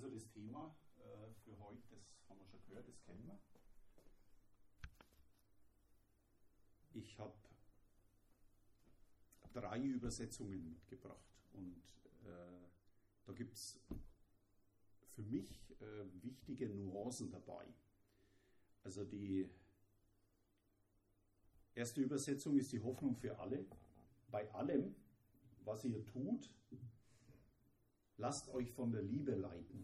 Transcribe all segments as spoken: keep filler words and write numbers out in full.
für das Thema äh, für heute, das haben wir schon gehört, das kennen wir. Ich habe drei Übersetzungen mitgebracht und äh, da gibt es für mich äh, wichtige Nuancen dabei. Also die erste Übersetzung ist die Hoffnung für alle. Bei allem, was ihr tut, lasst euch von der Liebe leiten.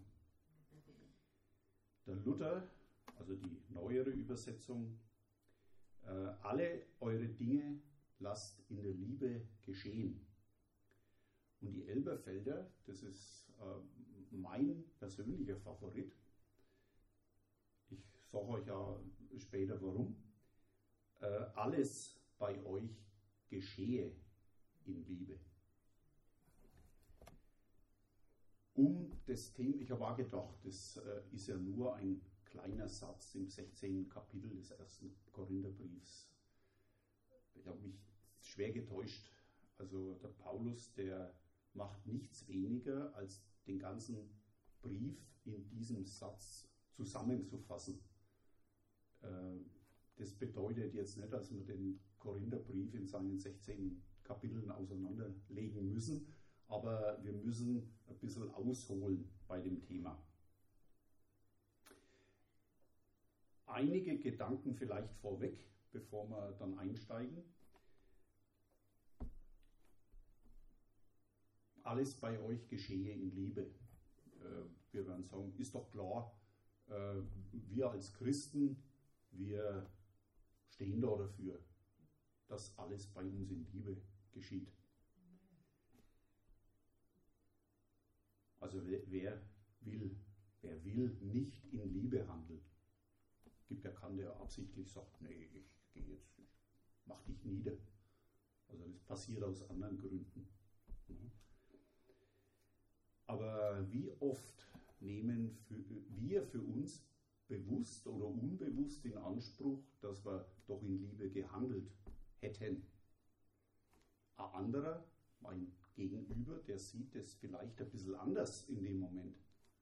Der Luther, also die neuere Übersetzung, äh, alle eure Dinge lasst in der Liebe geschehen. Und die Elberfelder, das ist äh, mein persönlicher Favorit. Ich sage euch ja später warum. Äh, alles bei euch geschehe in Liebe. Um das Thema, ich habe auch gedacht, das äh, ist ja nur ein kleiner Satz im sechzehnten Kapitel des ersten Korintherbriefs. Ich habe mich schwer getäuscht. Also der Paulus, der macht nichts weniger, als den ganzen Brief in diesem Satz zusammenzufassen. Äh, das bedeutet jetzt nicht, dass wir den Korintherbrief in seinen sechzehn Kapiteln auseinanderlegen müssen, aber wir müssen ein bisschen ausholen bei dem Thema. Einige Gedanken vielleicht vorweg, bevor wir dann einsteigen. Alles bei euch geschehe in Liebe. Wir werden sagen, ist doch klar, wir als Christen, wir stehen da dafür, dass alles bei uns in Liebe geschieht. Also wer will, wer will nicht in Liebe handeln? Es gibt ja keinen, der absichtlich sagt, nee, ich gehe jetzt, ich mach dich nieder. Also das passiert aus anderen Gründen. Aber wie oft nehmen wir für uns bewusst oder unbewusst in Anspruch, dass wir doch in Liebe gehandelt hätten? Ein anderer, mein Gegenüber, der sieht es vielleicht ein bisschen anders in dem Moment.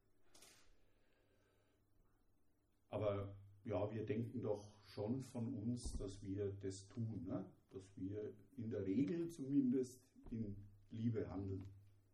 Aber ja, wir denken doch schon von uns, dass wir das tun, ne? Dass wir in der Regel zumindest in Liebe handeln.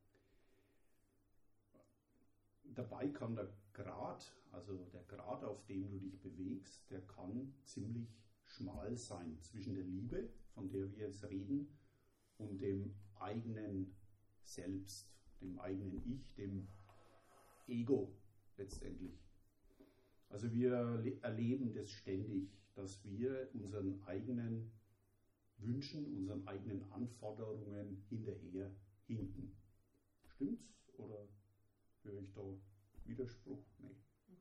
Dabei kann der Grad, also der Grad, auf dem du dich bewegst, der kann ziemlich schmal sein zwischen der Liebe, von der wir jetzt reden, und dem eigenen Selbst, dem eigenen Ich, dem Ego letztendlich. Also wir erleben das ständig, dass wir unseren eigenen Wünschen, unseren eigenen Anforderungen hinterher hinken. Stimmt's? Oder höre ich da Widerspruch? Nee.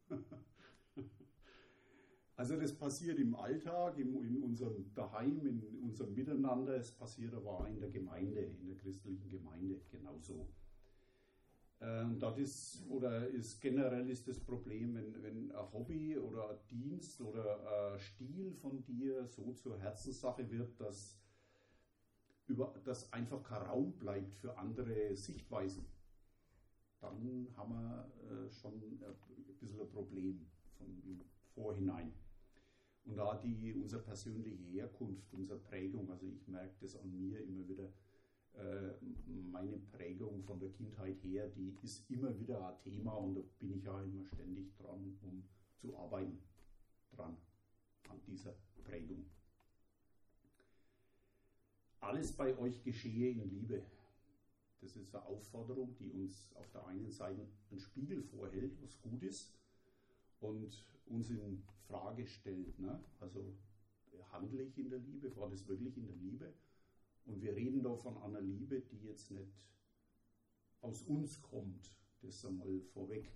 Also das passiert im Alltag, im, in unserem Daheim, in unserem Miteinander. Es passiert aber auch in der Gemeinde, in der christlichen Gemeinde genauso. Ähm, das ist, oder ist generell ist das Problem, wenn, wenn ein Hobby oder ein Dienst oder ein Stil von dir so zur Herzenssache wird, dass, über, dass einfach kein Raum bleibt für andere Sichtweisen. Dann haben wir äh, schon ein bisschen ein Problem von im Vorhinein. Und da die, unsere persönliche Herkunft, unsere Prägung, also ich merke das an mir immer wieder, äh, meine Prägung von der Kindheit her, die ist immer wieder ein Thema und da bin ich ja immer ständig dran, um zu arbeiten, dran, an dieser Prägung. Alles bei euch geschehe in Liebe. Das ist eine Aufforderung, die uns auf der einen Seite einen Spiegel vorhält, was gut ist, und uns in Frage stellt. Ne? Also handle ich in der Liebe? War das wirklich in der Liebe? Und wir reden da von einer Liebe, die jetzt nicht aus uns kommt. Das einmal vorweg.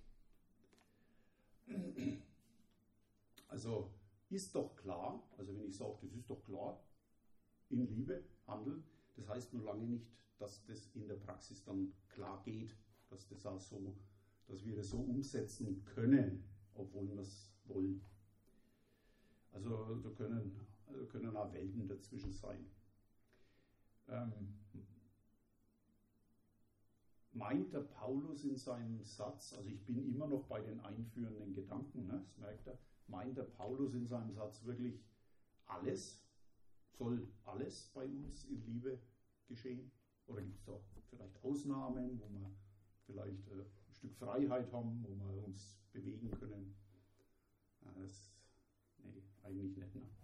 Also ist doch klar, also wenn ich sage, das ist doch klar, in Liebe handeln, das heißt nur lange nicht, dass das in der Praxis dann klar geht, dass, das auch so, dass wir das so umsetzen können, obwohl wir es wollen. Also da können, da können auch Welten dazwischen sein. Ähm, meint der Paulus in seinem Satz, also ich bin immer noch bei den einführenden Gedanken, ne, das merkt er, meint der Paulus in seinem Satz wirklich alles? Soll alles bei uns in Liebe geschehen? Oder gibt es da vielleicht Ausnahmen, wo wir vielleicht äh, ein Stück Freiheit haben, wo wir uns bewegen können? Ja, das, nee, eigentlich nicht. Ne?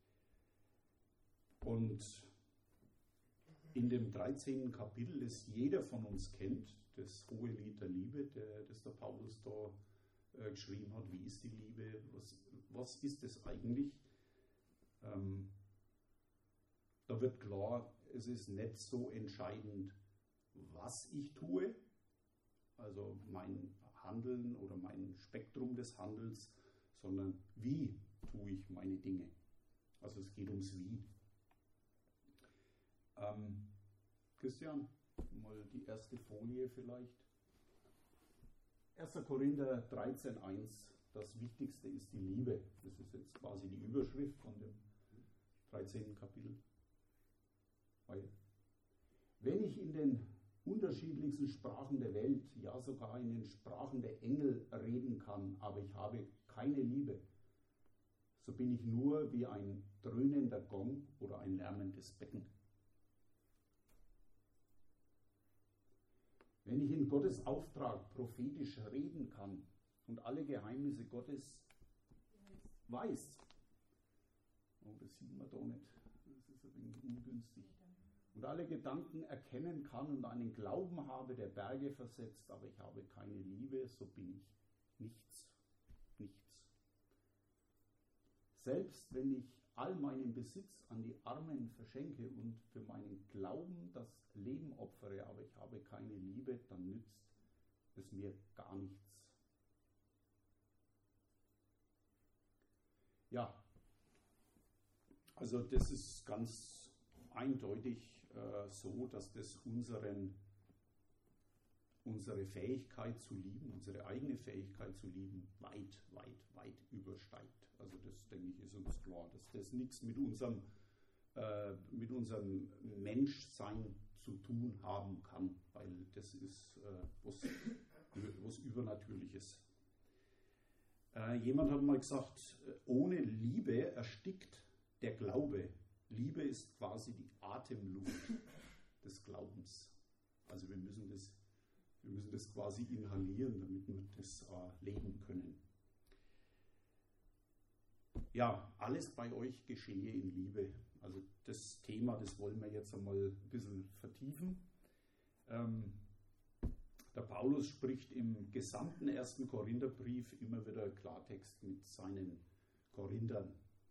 Und in dem dreizehnten Kapitel, das jeder von uns kennt, das hohe Lied der Liebe, der, das der Paulus da äh, geschrieben hat, wie ist die Liebe, was, was ist es eigentlich? Ähm, da wird klar, es ist nicht so entscheidend, was ich tue, also mein Handeln oder mein Spektrum des Handelns, sondern wie tue ich meine Dinge. Also es geht ums Wie. Ähm, Christian, mal die erste Folie vielleicht. erster Korinther dreizehn eins, das Wichtigste ist die Liebe. Das ist jetzt quasi die Überschrift von dem dreizehnten Kapitel. Weil, wenn ich in den unterschiedlichsten Sprachen der Welt, ja sogar in den Sprachen der Engel reden kann, aber ich habe keine Liebe, so bin ich nur wie ein dröhnender Gong oder ein lärmendes Becken. Wenn ich in Gottes Auftrag prophetisch reden kann und alle Geheimnisse Gottes weiß, oh, das sieht man da nicht, das ist ein wenig ungünstig, und alle Gedanken erkennen kann und einen Glauben habe, der Berge versetzt, aber ich habe keine Liebe, so bin ich nichts, nichts. Selbst wenn ich all meinen Besitz an die Armen verschenke und für meinen Glauben das Leben opfere, aber ich habe keine Liebe, dann nützt es mir gar nichts. Ja, also das ist ganz eindeutig äh, so, dass das unseren, unsere Fähigkeit zu lieben, unsere eigene Fähigkeit zu lieben, weit, weit, weit übersteigt. Also das, denke ich, ist uns klar, dass das nichts mit unserem, äh, mit unserem Menschsein zu tun haben kann, weil das ist äh, was, was Übernatürliches. Äh, jemand hat mal gesagt, ohne Liebe erstickt der Glaube. Liebe ist quasi die Atemluft des Glaubens. Also wir müssen das, wir müssen das quasi inhalieren, damit wir das äh, leben können. Ja, alles bei euch geschehe in Liebe. Also das Thema, das wollen wir jetzt einmal ein bisschen vertiefen. Ähm, der Paulus spricht im gesamten ersten Korintherbrief immer wieder Klartext mit seinen Korinthern.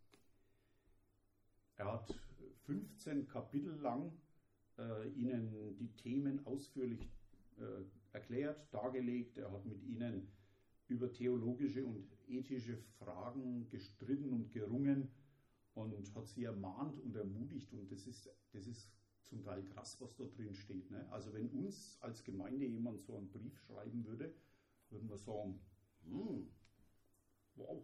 Er hat fünfzehn Kapitel lang äh, ihnen die Themen ausführlich äh, erklärt, dargelegt. Er hat mit ihnen über theologische und ethische Fragen gestritten und gerungen und hat sie ermahnt und ermutigt. Und das ist, das ist zum Teil krass, was da drin steht. Ne? Also wenn uns als Gemeinde jemand so einen Brief schreiben würde, würden wir sagen, hm, wow.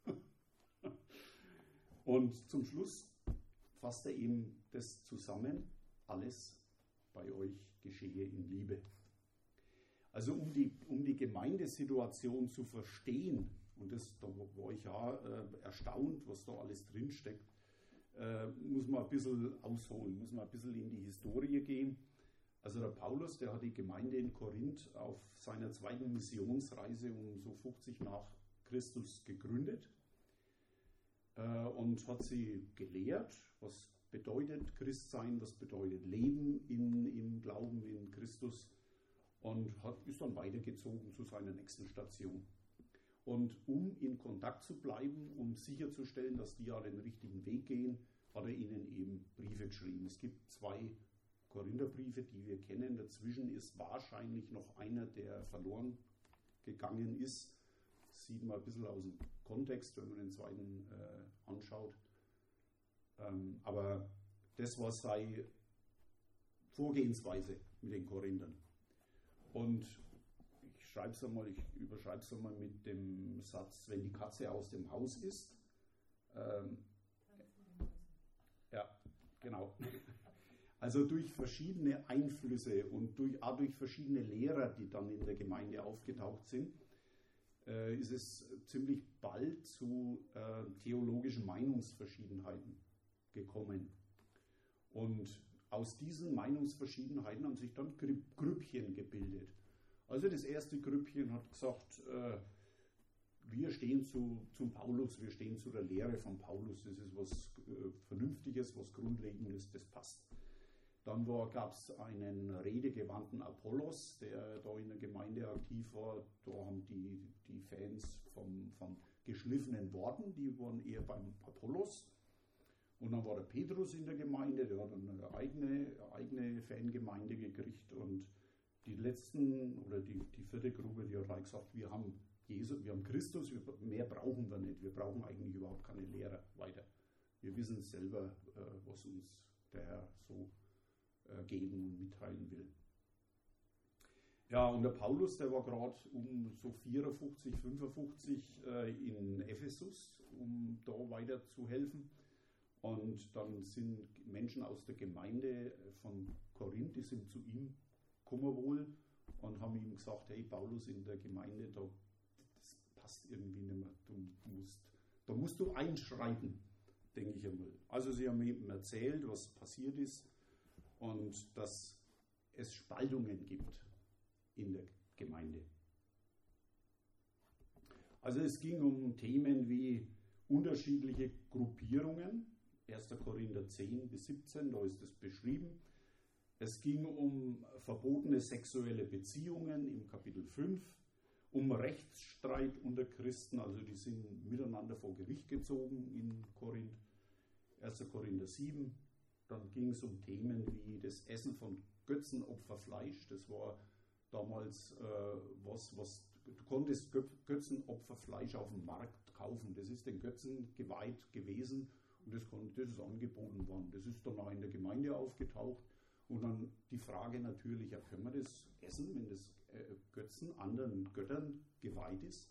Und zum Schluss fasst er eben das zusammen, alles bei euch geschehe in Liebe. Also um die, um die Gemeindesituation zu verstehen, und das, da war ich ja äh, erstaunt, was da alles drinsteckt, äh, muss man ein bisschen ausholen, muss man ein bisschen in die Historie gehen. Also der Paulus, der hat die Gemeinde in Korinth auf seiner zweiten Missionsreise um so fünfzig nach Christus gegründet äh, und hat sie gelehrt, was bedeutet Christsein, was bedeutet Leben in, im Glauben in Christus, und hat, ist dann weitergezogen zu seiner nächsten Station. Und um in Kontakt zu bleiben, um sicherzustellen, dass die ja den richtigen Weg gehen, hat er ihnen eben Briefe geschrieben. Es gibt zwei Korintherbriefe, die wir kennen. Dazwischen ist wahrscheinlich noch einer, der verloren gegangen ist. Das sieht man ein bisschen aus dem Kontext, wenn man den zweiten äh, anschaut. Ähm, aber das war seine Vorgehensweise mit den Korinthern. Und ich schreibe es einmal, ich überschreibe es einmal mit dem Satz, wenn die Katze aus dem Haus ist. Ähm, ja, genau. Also durch verschiedene Einflüsse und durch, auch durch verschiedene Lehrer, die dann in der Gemeinde aufgetaucht sind, äh, ist es ziemlich bald zu äh, theologischen Meinungsverschiedenheiten gekommen. Und aus diesen Meinungsverschiedenheiten haben sich dann Grüppchen gebildet. Also das erste Grüppchen hat gesagt, äh, wir stehen zu, zum Paulus, wir stehen zu der Lehre von Paulus, das ist was äh, Vernünftiges, was Grundlegendes, das passt. Dann gab es einen redegewandten Apollos, der da in der Gemeinde aktiv war. Da haben die, die Fans vom, von geschliffenen Worten, die waren eher beim Apollos. Und dann war der Petrus in der Gemeinde, der hat eine eigene, eigene Fangemeinde gekriegt. Und die letzten, oder die, die vierte Gruppe, die hat halt gesagt, wir haben Jesus, wir haben Christus, wir, mehr brauchen wir nicht. Wir brauchen eigentlich überhaupt keine Lehrer weiter. Wir wissen selber, äh, was uns der Herr so geben und mitteilen will. Ja, und der Paulus, der war gerade um so vierundfünfzig, fünfundfünfzig äh, in Ephesus, um da weiter zu helfen. Und dann sind Menschen aus der Gemeinde von Korinth, die sind zu ihm gekommen wohl und haben ihm gesagt, hey Paulus, in der Gemeinde, da, das passt irgendwie nicht mehr, du musst, da musst du einschreiten, denke ich einmal. Also sie haben ihm erzählt, was passiert ist, und dass es Spaltungen gibt in der Gemeinde. Also es ging um Themen wie unterschiedliche Gruppierungen, erster Korinther zehn bis siebzehn, da ist es beschrieben. Es ging um verbotene sexuelle Beziehungen im Kapitel fünf, um Rechtsstreit unter Christen, also die sind miteinander vor Gericht gezogen in Korinth, erster Korinther sieben. Dann ging es um Themen wie das Essen von Götzenopferfleisch. Das war damals äh, was, was du konntest Götzenopferfleisch auf dem Markt kaufen. Das ist den Götzen geweiht gewesen und das, konnte, das ist angeboten worden. Das ist dann auch in der Gemeinde aufgetaucht. Und dann die Frage natürlich, ja, können wir das essen, wenn das äh, Götzen anderen Göttern geweiht ist?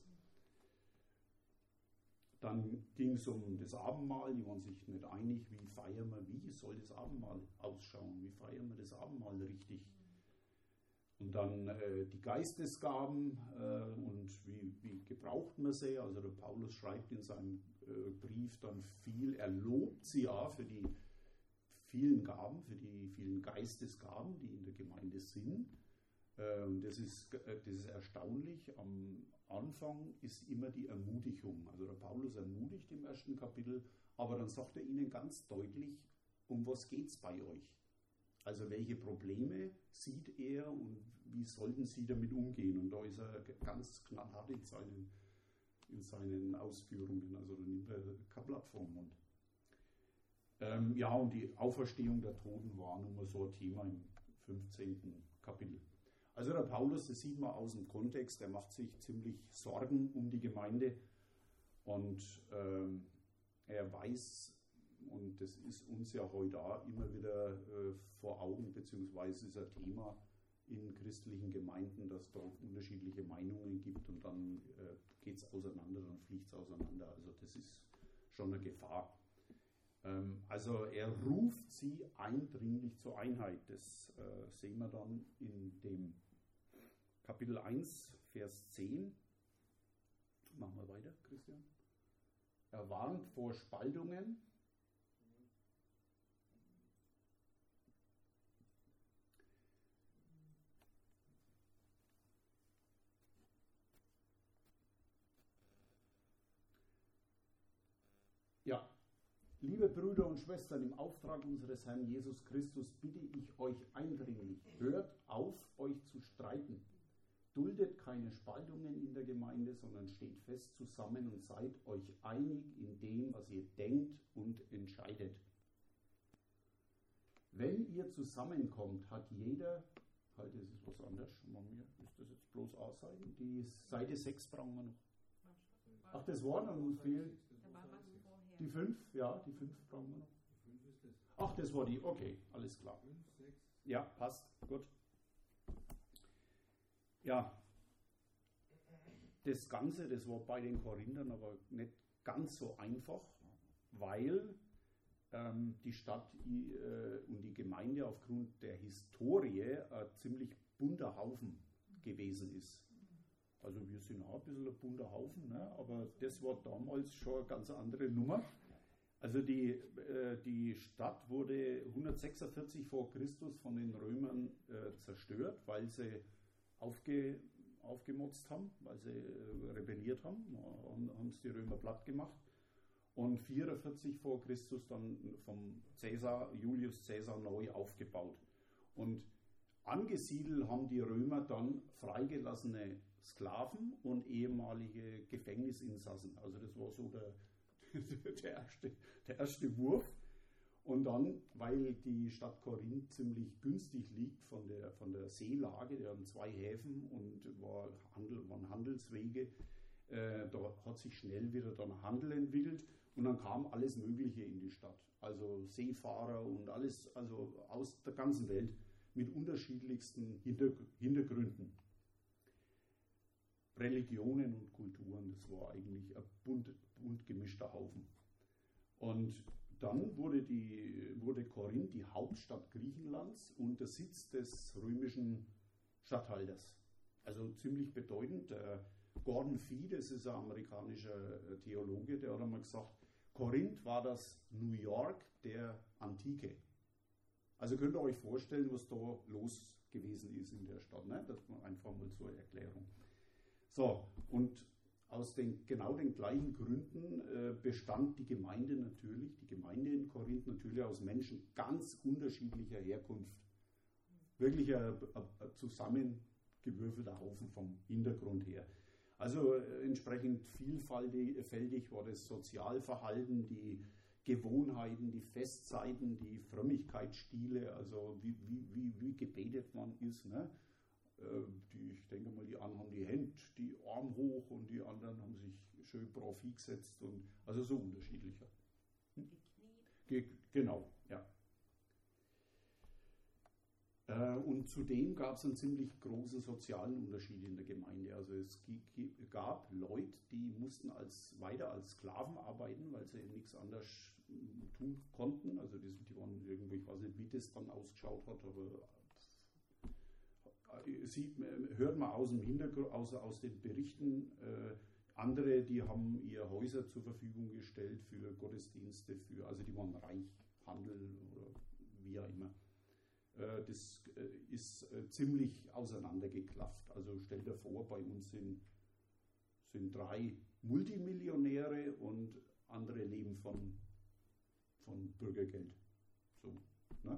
Dann ging es um das Abendmahl, die waren sich nicht einig, wie feiern wir, wie soll das Abendmahl ausschauen, wie feiern wir das Abendmahl richtig. Und dann äh, die Geistesgaben äh, und wie, wie gebraucht man sie. Also der Paulus schreibt in seinem äh, Brief dann viel, er lobt sie ja für die vielen Gaben, für die vielen Geistesgaben, die in der Gemeinde sind. Äh, das ist, äh, das ist erstaunlich. Am Anfang ist immer die Ermutigung. Also der Paulus ermutigt im ersten Kapitel, aber dann sagt er ihnen ganz deutlich, um was geht es bei euch? Also welche Probleme sieht er und wie sollten sie damit umgehen? Und da ist er ganz knallhart in seinen, in seinen Ausführungen. Also da nimmt er kein Blatt vor den Mund. Ähm, ja, und die Auferstehung der Toten war nun mal so ein Thema im fünfzehnten Kapitel. Also der Paulus, das sieht man aus dem Kontext, der macht sich ziemlich Sorgen um die Gemeinde und ähm, er weiß, und das ist uns ja heute auch immer wieder äh, vor Augen, beziehungsweise ist ein Thema in christlichen Gemeinden, dass da unterschiedliche Meinungen gibt und dann äh, geht es auseinander, dann fliegt es auseinander. Also das ist schon eine Gefahr. Ähm, also er ruft sie eindringlich zur Einheit. Das äh, sehen wir dann in dem Kapitel eins, Vers zehn. Machen wir weiter, Christian. Er warnt vor Spaltungen. Ja, liebe Brüder und Schwestern, im Auftrag unseres Herrn Jesus Christus bitte ich euch eindringlich, hört auf, euch zu streiten. Duldet keine Spaltungen in der Gemeinde, sondern steht fest zusammen und seid euch einig in dem, was ihr denkt und entscheidet. Wenn ihr zusammenkommt, hat jeder, halt, das ist was anderes, ist das jetzt bloß A-Seite? Die Seite sechs brauchen wir noch. Ach, das war noch fehlt. Die fünf, ja, die fünf brauchen wir noch. Ach, das war die, okay, alles klar. Ja, passt, gut. Ja, das Ganze, das war bei den Korinthern aber nicht ganz so einfach, weil ähm, die Stadt äh, und die Gemeinde aufgrund der Historie ein ziemlich bunter Haufen gewesen ist. Also wir sind auch ein bisschen ein bunter Haufen, ne? Aber das war damals schon eine ganz andere Nummer. Also die, äh, die Stadt wurde hundertsechsundvierzig vor Christus von den Römern äh, zerstört, weil sie aufge, aufgemotzt haben, weil sie äh, rebelliert haben, haben, haben es die Römer platt gemacht. Und vierundvierzig vor Christus dann vom Caesar, Julius Caesar neu aufgebaut. Und angesiedelt haben die Römer dann freigelassene Sklaven und ehemalige Gefängnisinsassen. Also das war so der, der, erste, der erste Wurf. Und dann, weil die Stadt Korinth ziemlich günstig liegt von der, von der Seelage, die haben zwei Häfen und war Handel, waren Handelswege, äh, da hat sich schnell wieder dann Handel entwickelt und dann kam alles Mögliche in die Stadt. Also Seefahrer und alles, also aus der ganzen Welt mit unterschiedlichsten Hintergründen. Religionen und Kulturen, das war eigentlich ein bunt, bunt gemischter Haufen. Und dann wurde, die, wurde Korinth die Hauptstadt Griechenlands und der Sitz des römischen Statthalters. Also ziemlich bedeutend. Der Gordon Fee, das ist ein amerikanischer Theologe, der hat einmal gesagt, Korinth war das New York der Antike. Also könnt ihr euch vorstellen, was da los gewesen ist in der Stadt. Ne? Das war einfach mal so eine Erklärung. So, und aus den, genau den gleichen Gründen äh, bestand die Gemeinde natürlich, die Gemeinde in Korinth natürlich aus Menschen ganz unterschiedlicher Herkunft. Wirklich ein, ein, ein zusammengewürfelter Haufen vom Hintergrund her. Also äh, entsprechend vielfältig war das Sozialverhalten, die Gewohnheiten, die Festzeiten, die Frömmigkeitsstile, also wie, wie, wie, wie gebetet man ist. Ne? Die, ich denke mal, die einen haben die Hände, die Arme hoch und die anderen haben sich schön brav hingesetzt. Und, also so unterschiedlicher. Hm? Ge genau, ja. Äh, und zudem gab es einen ziemlich großen sozialen Unterschied in der Gemeinde. Also es gab Leute, die mussten als, weiter als Sklaven arbeiten, weil sie eben nichts anderes tun konnten. Also die, die waren irgendwie, ich weiß nicht, wie das dann ausgeschaut hat, aber sieht, hört man aus dem Hintergrund, aus, aus den Berichten, äh, andere, die haben ihre Häuser zur Verfügung gestellt für Gottesdienste, für, also die waren reich, Handel oder wie auch immer. Äh, das äh, ist äh, ziemlich auseinandergeklafft. Also stellt dir vor, bei uns sind, sind drei Multimillionäre und andere leben von, von Bürgergeld. So, ne?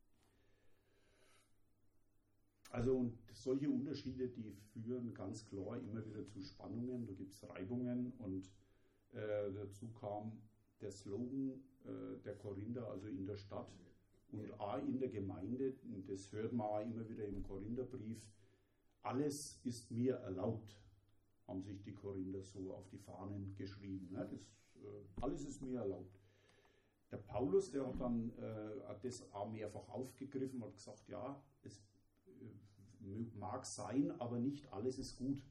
Also und solche Unterschiede, die führen ganz klar immer wieder zu Spannungen, da gibt es Reibungen und äh, dazu kam der Slogan äh, der Korinther, also in der Stadt und auch in der Gemeinde, und das hört man auch immer wieder im Korintherbrief, alles ist mir erlaubt, haben sich die Korinther so auf die Fahnen geschrieben. Ne? Das, äh, alles ist mir erlaubt. Der Paulus, der hat dann äh, das auch mehrfach aufgegriffen, hat gesagt, ja, es mag sein, aber nicht alles ist gut.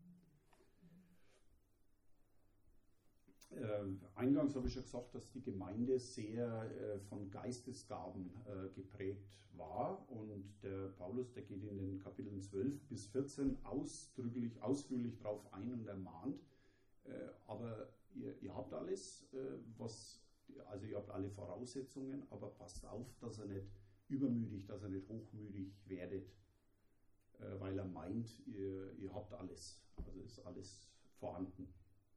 Äh, eingangs habe ich schon gesagt, dass die Gemeinde sehr äh, von Geistesgaben äh, geprägt war und der Paulus, der geht in den Kapiteln zwölf bis vierzehn ausdrücklich, ausführlich darauf ein und ermahnt, äh, aber ihr, ihr habt alles, äh, was, also ihr habt alle Voraussetzungen, aber passt auf, dass ihr nicht übermütig, dass ihr nicht hochmütig werdet, äh, weil er meint, ihr, ihr habt alles, also ist alles vorhanden.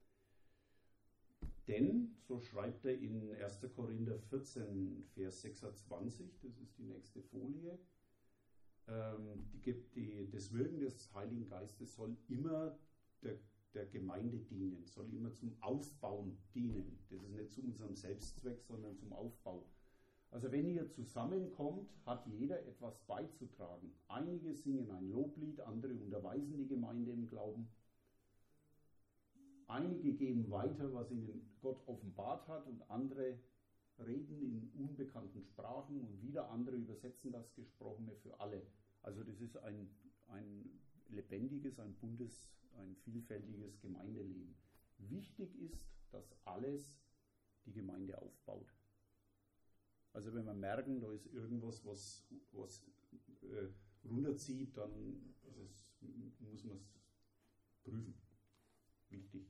Denn, so schreibt er in erster Korinther vierzehn, Vers sechsundzwanzig, das ist die nächste Folie, ähm, die, die, das Wirken des Heiligen Geistes soll immer der, der Gemeinde dienen, soll immer zum Aufbauen dienen. Das ist nicht zu unserem Selbstzweck, sondern zum Aufbau. Also wenn ihr zusammenkommt, hat jeder etwas beizutragen. Einige singen ein Loblied, andere unterweisen die Gemeinde im Glauben. Einige geben weiter, was ihnen Gott offenbart hat, und andere reden in unbekannten Sprachen und wieder andere übersetzen das Gesprochene für alle. Also das ist ein, ein lebendiges, ein buntes, ein vielfältiges Gemeindeleben. Wichtig ist, dass alles die Gemeinde aufbaut. Also wenn wir merken, da ist irgendwas, was, was äh, runterzieht, dann ist es, muss man es prüfen. Wichtig.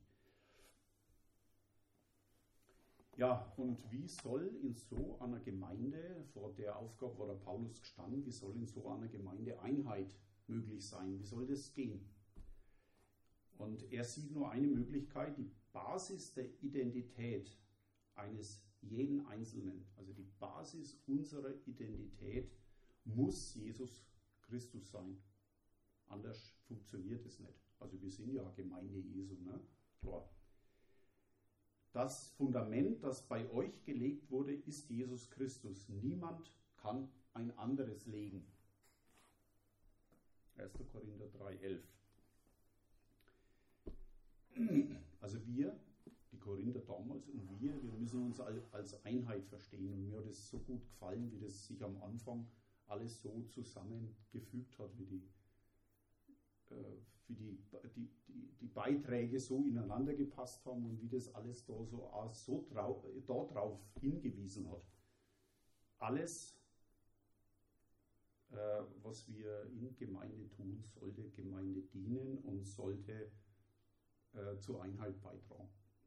Ja, und wie soll in so einer Gemeinde, vor der Aufgabe war der Paulus gestanden, wie soll in so einer Gemeinde Einheit möglich sein? Wie soll das gehen? Und er sieht nur eine Möglichkeit, die Basis der Identität eines jeden Einzelnen, also die Basis unserer Identität muss Jesus Christus sein. Anders funktioniert es nicht. Also wir sind ja Gemeinde Jesu, ne? Klar. Das Fundament, das bei euch gelegt wurde, ist Jesus Christus. Niemand kann ein anderes legen. erster Korinther drei, elf. Also wir, die Korinther damals und wir, wir müssen uns als Einheit verstehen. Und mir hat es so gut gefallen, wie das sich am Anfang alles so zusammengefügt hat, wie die, äh, wie die, die, die, die Beiträge so ineinander gepasst haben und wie das alles da so, so trau, da drauf hingewiesen hat. Alles, äh, was wir in Gemeinde tun, sollte Gemeinde dienen und sollte äh, zur Einheit beitragen.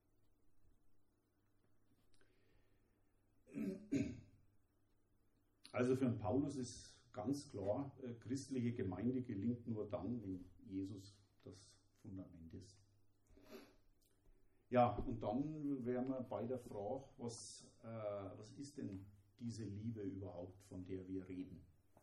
Also für den Paulus ist ganz klar, äh, christliche Gemeinde gelingt nur dann, wenn Jesus das Fundament ist. Ja, und dann wären wir bei der Frage, was, äh, was ist denn diese Liebe überhaupt, von der wir reden?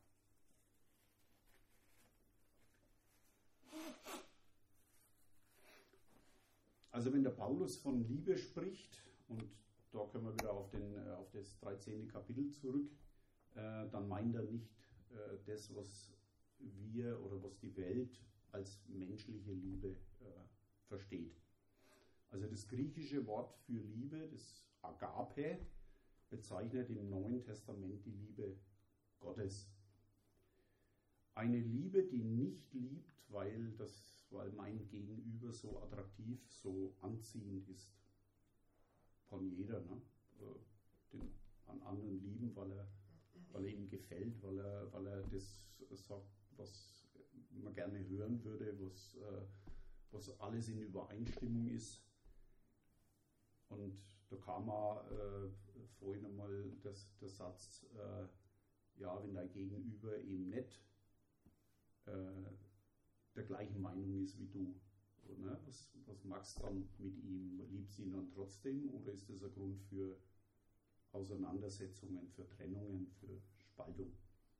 Also wenn der Paulus von Liebe spricht, und da können wir wieder auf, den, auf das dreizehnte Kapitel zurück, äh, dann meint er nicht äh, das, was wir oder was die Welt als menschliche Liebe äh, versteht. Also das griechische Wort für Liebe, das Agape, bezeichnet im Neuen Testament die Liebe Gottes. Eine Liebe, die nicht liebt, weil, das, weil mein Gegenüber so attraktiv, so anziehend ist. Kann jeder, ne? Den an anderen lieben, weil er, weil er ihm gefällt, weil er, weil er das sagt, was man gerne hören würde, was, was alles in Übereinstimmung ist. Und da kam auch äh, vorhin einmal das, der Satz, äh, ja, wenn dein Gegenüber eben nicht äh, der gleichen Meinung ist wie du, ne? was, was machst du dann mit ihm? Liebst du ihn dann trotzdem oder ist das ein Grund für Auseinandersetzungen, für Trennungen, für Spaltung?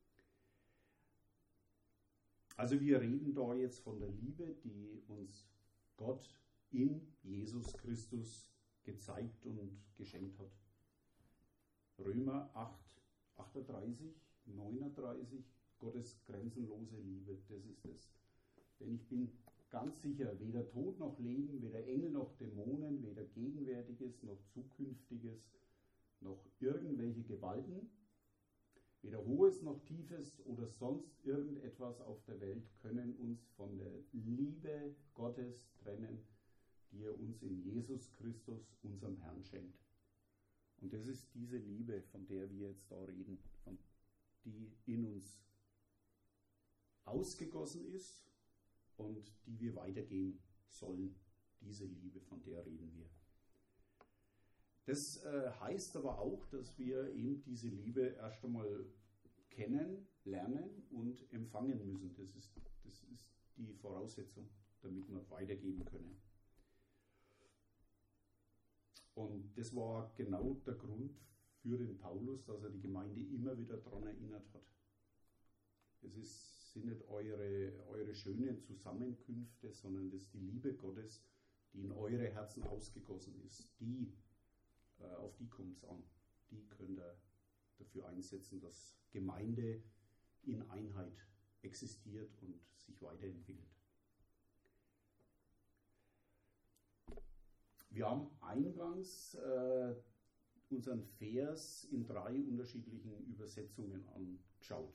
Also wir reden da jetzt von der Liebe, die uns Gott in Jesus Christus gezeigt und geschenkt hat. Römer acht, achtunddreißig, neununddreißig, Gottes grenzenlose Liebe, das ist es. Denn ich bin ganz sicher, weder Tod noch Leben, weder Engel noch Dämonen, weder Gegenwärtiges noch Zukünftiges, noch irgendwelche Gewalten, weder Hohes noch Tiefes oder sonst irgendetwas auf der Welt können uns von der Liebe Gottes trennen, die er uns in Jesus Christus, unserem Herrn, schenkt. Und das ist diese Liebe, von der wir jetzt da reden, von die in uns ausgegossen ist und die wir weitergeben sollen. Diese Liebe, von der reden wir. Das äh, heißt aber auch, dass wir eben diese Liebe erst einmal kennen, lernen und empfangen müssen. Das ist, das ist die Voraussetzung, damit wir weitergeben können. Und das war genau der Grund für den Paulus, dass er die Gemeinde immer wieder daran erinnert hat. Es ist, sind nicht eure, eure schönen Zusammenkünfte, sondern das ist die Liebe Gottes, die in eure Herzen ausgegossen ist. Die, äh, auf die kommt es an. Die könnt ihr dafür einsetzen, dass Gemeinde in Einheit existiert und sich weiterentwickelt. Wir haben eingangs äh, unseren Vers in drei unterschiedlichen Übersetzungen angeschaut.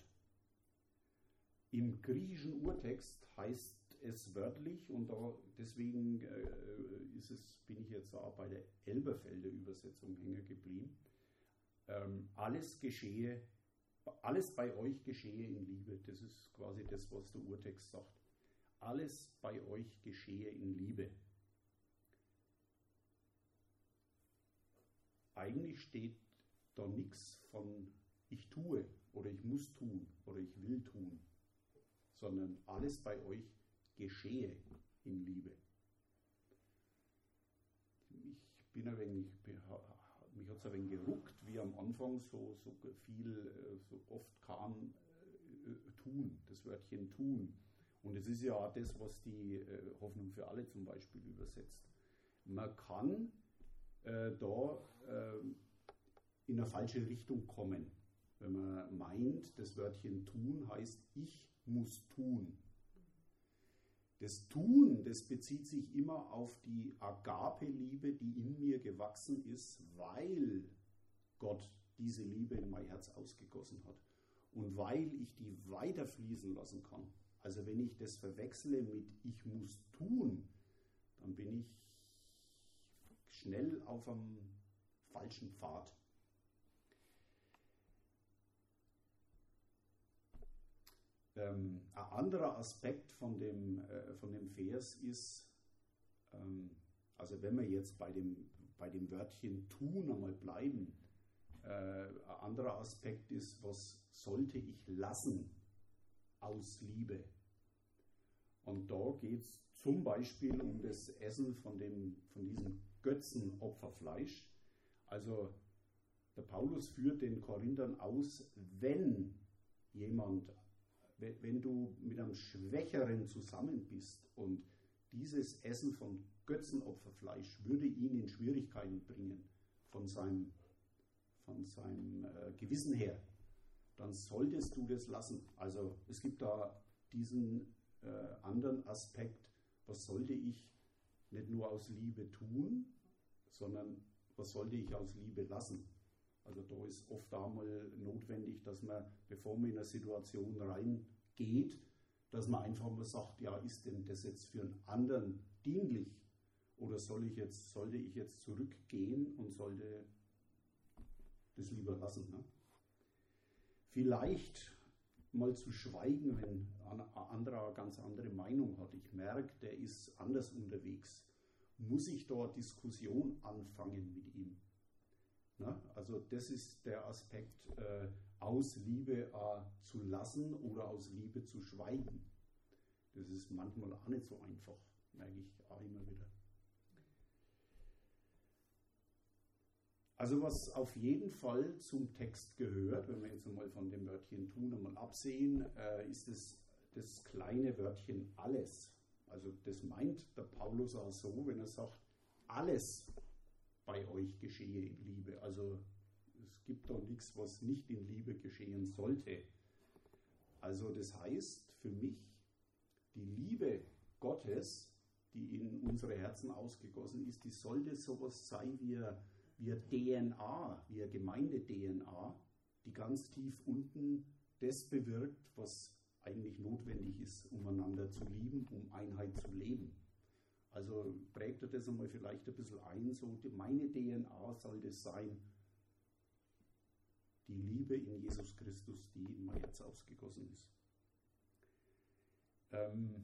Im griechischen Urtext heißt es wörtlich, und da, deswegen äh, ist es, bin ich jetzt auch bei der Elberfelder Übersetzung hängen geblieben, ähm, alles geschehe, alles bei euch geschehe in Liebe. Das ist quasi das, was der Urtext sagt. Alles bei euch geschehe in Liebe. Eigentlich steht da nichts von ich tue oder ich muss tun oder ich will tun, sondern alles bei euch geschehe in Liebe. Ich bin ein wenig, mich hat es ein wenig geruckt, wie am Anfang so, so viel, so oft kam äh, tun, das Wörtchen tun. Und es ist ja auch das, was die äh, Hoffnung für alle zum Beispiel übersetzt. Man kann äh, da äh, in eine falsche Richtung kommen, wenn man meint, das Wörtchen tun heißt, ich muss tun. Das Tun, das bezieht sich immer auf die Agape-Liebe, die in mir gewachsen ist, weil Gott diese Liebe in mein Herz ausgegossen hat. Und weil ich die weiterfließen lassen kann. Also wenn ich das verwechsle mit ich muss tun, dann bin ich schnell auf einem falschen Pfad. Ähm, ein anderer Aspekt von dem, äh, von dem Vers ist, ähm, also wenn wir jetzt bei dem, bei dem Wörtchen tun einmal bleiben, äh, ein anderer Aspekt ist, was sollte ich lassen aus Liebe? Und da geht es zum Beispiel um das Essen von, dem, von diesem Götzenopferfleisch. Also der Paulus führt den Korinthern aus, wenn jemand wenn du mit einem Schwächeren zusammen bist und dieses Essen von Götzenopferfleisch würde ihn in Schwierigkeiten bringen von seinem, von seinem äh, Gewissen her, dann solltest du das lassen. Also es gibt da diesen äh, anderen Aspekt, was sollte ich nicht nur aus Liebe tun, sondern was sollte ich aus Liebe lassen. Also da ist oft einmal notwendig, dass man, bevor man in eine Situation reingeht, dass man einfach mal sagt, ja, ist denn das jetzt für einen anderen dienlich? Oder soll ich jetzt, sollte ich jetzt zurückgehen und sollte das lieber lassen? Ne? Vielleicht mal zu schweigen, wenn ein anderer eine ganz andere Meinung hat. Ich merke, der ist anders unterwegs. Muss ich da Diskussion anfangen mit ihm? Na, also das ist der Aspekt, äh, aus Liebe äh, zu lassen oder aus Liebe zu schweigen. Das ist manchmal auch nicht so einfach, merke ich auch immer wieder. Also was auf jeden Fall zum Text gehört, wenn wir jetzt einmal von dem Wörtchen tun einmal absehen, äh, ist es das kleine Wörtchen alles. Also das meint der Paulus auch so, wenn er sagt, alles bei euch geschehe in Liebe. Also es gibt doch nichts, was nicht in Liebe geschehen sollte. Also das heißt für mich, die Liebe Gottes, die in unsere Herzen ausgegossen ist, die sollte sowas sein wie, wie D N A, wie Gemeinde-D N A, die ganz tief unten das bewirkt, was eigentlich notwendig ist, um einander zu lieben, um Einheit zu leben. Also prägt er das einmal vielleicht ein bisschen ein, so die, meine D N A soll das sein, die Liebe in Jesus Christus, die in mein Herz ausgegossen ist. Ähm,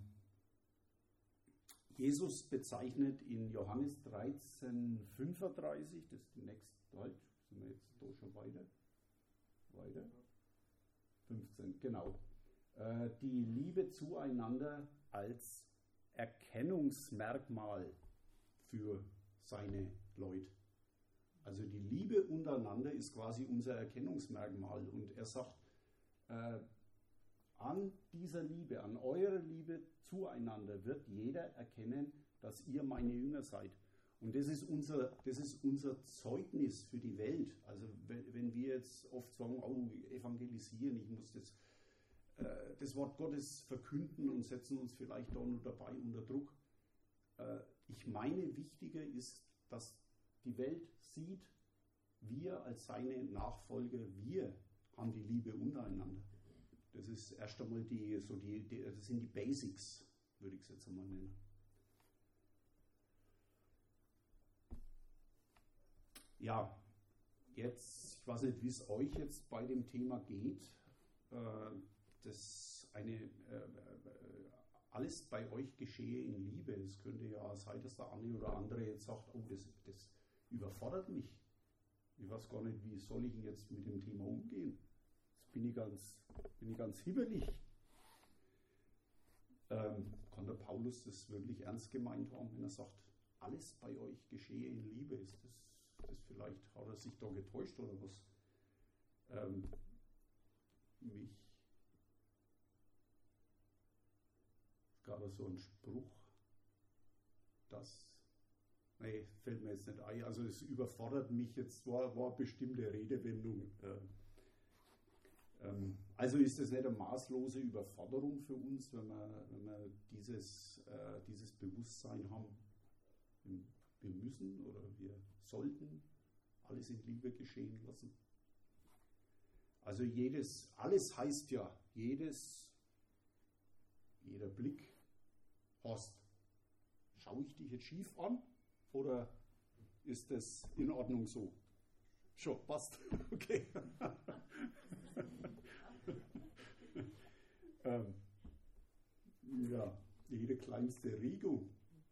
Jesus bezeichnet in Johannes dreizehn fünfunddreißig, das ist die nächste, halt, sind wir jetzt da schon weiter? Weiter? fünfzehn, genau. Äh, die Liebe zueinander als Erkennungsmerkmal für seine Leute. Also die Liebe untereinander ist quasi unser Erkennungsmerkmal. Und er sagt, äh, an dieser Liebe, an eurer Liebe zueinander wird jeder erkennen, dass ihr meine Jünger seid. Und das ist unser, das ist unser Zeugnis für die Welt. Also wenn, wenn wir jetzt oft sagen, oh, evangelisieren, ich muss das das Wort Gottes verkünden und setzen uns vielleicht auch nur dabei unter Druck. Ich meine, wichtiger ist, dass die Welt sieht, wir als seine Nachfolger, wir haben die Liebe untereinander. Das ist erst einmal die, so die, die das sind die Basics, würde ich es jetzt einmal nennen. Ja, jetzt, ich weiß nicht, wie es euch jetzt bei dem Thema geht, äh, das eine, äh, alles bei euch geschehe in Liebe. Es könnte ja sein, dass der eine oder andere jetzt sagt, oh, das, das überfordert mich. Ich weiß gar nicht, wie soll ich jetzt mit dem Thema umgehen. Jetzt bin ich ganz, bin ich ganz hibbelig. Ähm, kann der Paulus das wirklich ernst gemeint haben, wenn er sagt, alles bei euch geschehe in Liebe? Ist das, das vielleicht, hat er sich da getäuscht oder was? Ähm, mich es gab so einen Spruch, das, nee, fällt mir jetzt nicht ein, also es überfordert mich jetzt, war, war eine bestimmte Redewendung. Ähm, ähm, also ist das nicht eine maßlose Überforderung für uns, wenn wir, wenn wir dieses, äh, dieses Bewusstsein haben, wir müssen oder wir sollten alles in Liebe geschehen lassen. Also jedes, alles heißt ja, jedes, jeder Blick, Horst, schaue ich dich jetzt schief an oder ist das in Ordnung so? Schon, passt, okay. ähm, ja, jede kleinste Regung,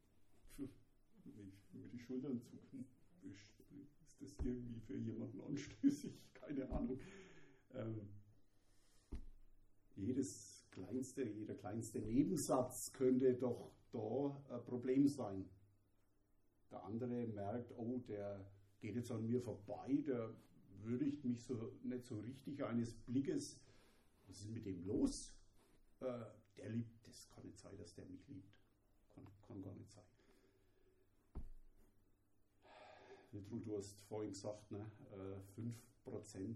mit die Schultern zucken, ist das irgendwie für jemanden anstößig? Keine Ahnung. Ähm, jedes kleinste, jeder kleinste Nebensatz könnte doch da ein Problem sein. Der andere merkt, oh, der geht jetzt an mir vorbei, der würdigt mich so nicht so richtig eines Blickes. Was ist mit dem los? Äh, der liebt, das kann nicht sein, dass der mich liebt. Kann, kann gar nicht sein. Du hast vorhin gesagt, ne, fünf Prozent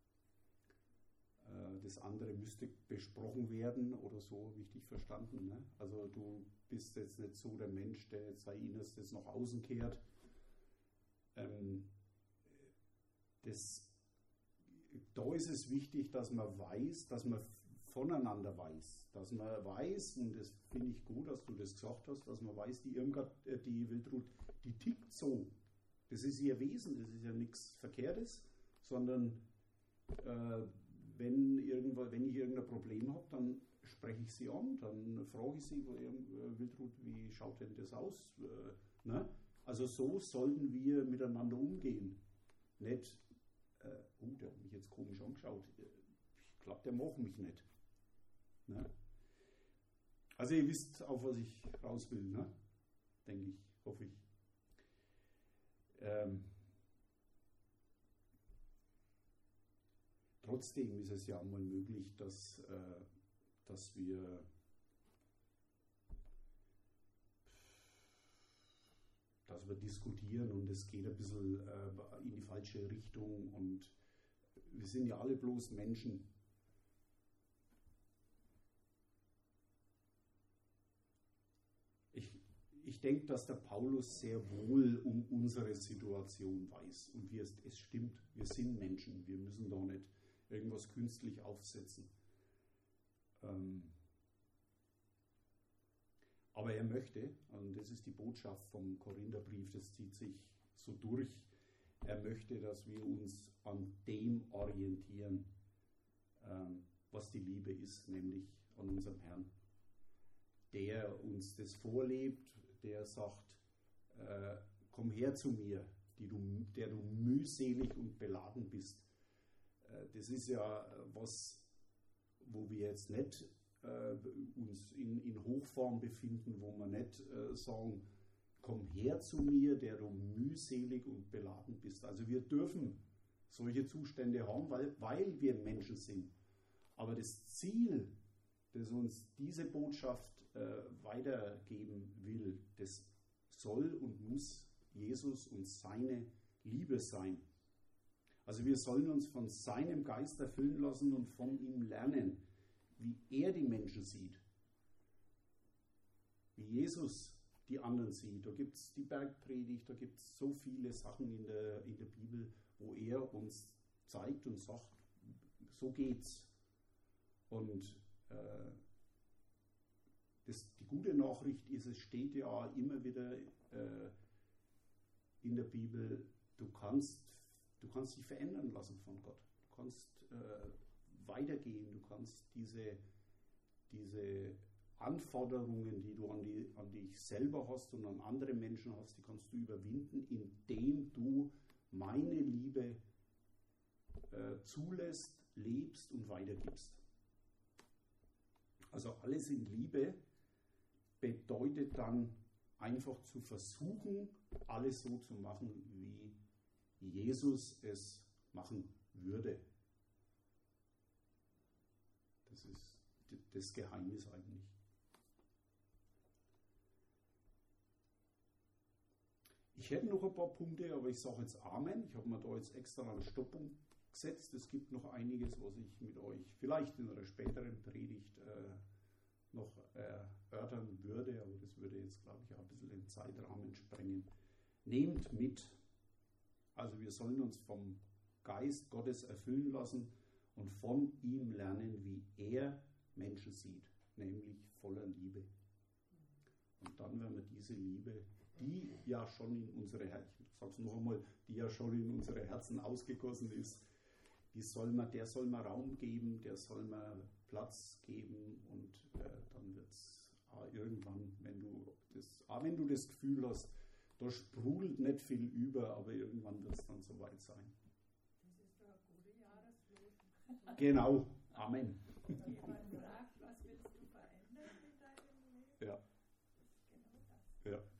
das andere müsste besprochen werden oder so, richtig verstanden. Ne? Also du bist jetzt nicht so der Mensch, der jetzt sein Innerstes nach außen kehrt. Ähm, das, da ist es wichtig, dass man weiß, dass man voneinander weiß. Dass man weiß, und das finde ich gut, dass du das gesagt hast, dass man weiß, die Irmgard, die Wiltrud, die tickt so. Das ist ihr Wesen, das ist ja nichts Verkehrtes, sondern äh, wenn, irgendwo, wenn ich irgendein Problem habe, dann spreche ich sie an, dann frage ich sie, äh, Wiltrud, wie schaut denn das aus? Äh, ne? Also so sollten wir miteinander umgehen. Nicht, äh, oh, der hat mich jetzt komisch angeschaut, ich glaube, der mag mich nicht. Ne? Also ihr wisst, auf was ich raus will, ne? Denke ich, hoffe ich. Ähm, trotzdem ist es ja einmal möglich, dass, äh, dass wir dass wir diskutieren und es geht ein bisschen äh, in die falsche Richtung und wir sind ja alle bloß Menschen. Ich Ich denke, dass der Paulus sehr wohl um unsere Situation weiß. Und wir, es stimmt, wir sind Menschen. Wir müssen da nicht irgendwas künstlich aufsetzen. Ähm Aber er möchte, und das ist die Botschaft vom Korintherbrief, das zieht sich so durch, er möchte, dass wir uns an dem orientieren, ähm, was die Liebe ist, nämlich an unserem Herrn, der uns das vorlebt, der sagt, äh, komm her zu mir, die du, der du mühselig und beladen bist. Äh, das ist ja was, wo wir jetzt nicht äh, uns in, in Hochform befinden, wo wir nicht äh, sagen, komm her zu mir, der du mühselig und beladen bist. Also wir dürfen solche Zustände haben, weil, weil wir Menschen sind. Aber das Ziel, das uns diese Botschaft äh, weitergeben will, das soll und muss Jesus und seine Liebe sein. Also wir sollen uns von seinem Geist erfüllen lassen und von ihm lernen, wie er die Menschen sieht, wie Jesus die anderen sieht. Da gibt es die Bergpredigt, da gibt es so viele Sachen in der, in der Bibel, wo er uns zeigt und sagt, so geht's. Und äh, das, die gute Nachricht ist, es steht ja immer wieder äh, in der Bibel, du kannst du kannst dich verändern lassen von Gott. Du kannst äh, weitergehen, du kannst diese, diese Anforderungen, die du an, die, an dich selber hast und an andere Menschen hast, die kannst du überwinden, indem du meine Liebe äh, zulässt, lebst und weitergibst. Also alles in Liebe bedeutet dann einfach zu versuchen, alles so zu machen, wie Jesus es machen würde. Das ist das Geheimnis eigentlich. Ich hätte noch ein paar Punkte, aber ich sage jetzt Amen. Ich habe mir da jetzt extra einen Stopppunkt gesetzt. Es gibt noch einiges, was ich mit euch vielleicht in einer späteren Predigt äh, noch erörtern würde, aber das würde jetzt, glaube ich, auch ein bisschen den Zeitrahmen sprengen. Nehmt mit. Also wir sollen uns vom Geist Gottes erfüllen lassen und von ihm lernen, wie er Menschen sieht, nämlich voller Liebe. Und dann werden wir diese Liebe, die ja schon in unsere Herzen, ich sage es noch einmal, die ja schon in unsere Herzen ausgegossen ist, die soll man, der soll man Raum geben, der soll man Platz geben und äh, dann wird es irgendwann, wenn du das, auch wenn du das Gefühl hast, da sprudelt nicht viel über, aber irgendwann wird es dann soweit sein. Das ist doch eine gute Jahreslosung. Genau, Amen. Wenn jemand fragt, was willst du verändern in deinem Leben? Ja. Das ist genau das. Ja.